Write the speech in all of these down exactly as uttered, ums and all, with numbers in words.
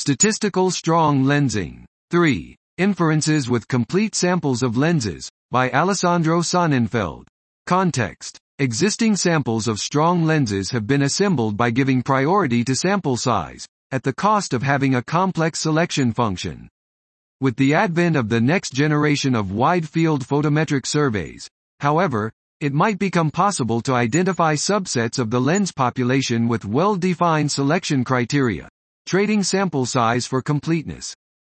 Statistical strong lensing. three. Inferences with complete samples of lenses, by Alessandro Sonnenfeld. Context. Existing samples of strong lenses have been assembled by giving priority to sample size, at the cost of having a complex selection function. With the advent of the next generation of wide-field photometric surveys, however, it might become possible to identify subsets of the lens population with well-defined selection criteria, trading sample size for completeness.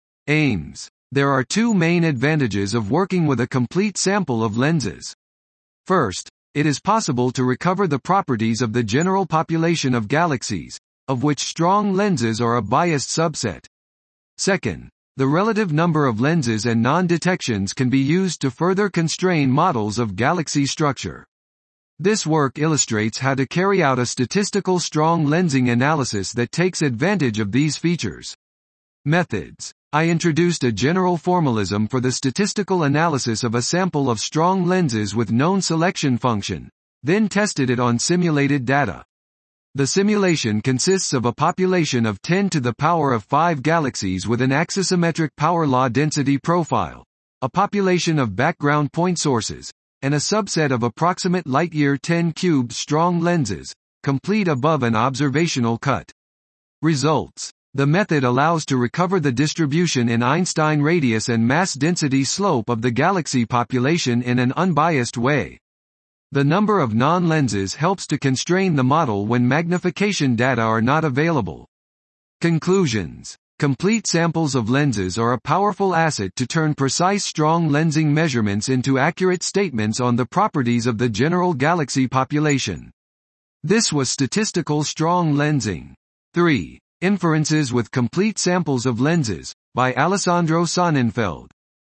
Aims. There are two main advantages of working with a complete sample of lenses. First, it is possible to recover the properties of the general population of galaxies, of which strong lenses are a biased subset. Second, the relative number of lenses and non-detections can be used to further constrain models of galaxy structure. This work illustrates how to carry out a statistical strong lensing analysis that takes advantage of these features. Methods. I introduced a general formalism for the statistical analysis of a sample of strong lenses with known selection function, then tested it on simulated data. The simulation consists of a population of ten to the power of five galaxies with an axisymmetric power law density profile, a population of background point sources, and a subset of approximate light-year ten cubed strong lenses, complete above an observational cut. Results. The method allows to recover the distribution in Einstein radius and mass density slope of the galaxy population in an unbiased way. The number of non-lenses helps to constrain the model when magnification data are not available. Conclusions. Complete samples of lenses are a powerful asset to turn precise strong lensing measurements into accurate statements on the properties of the general galaxy population. This was statistical strong lensing. three. Inferences with complete samples of lenses, by Alessandro Sonnenfeld.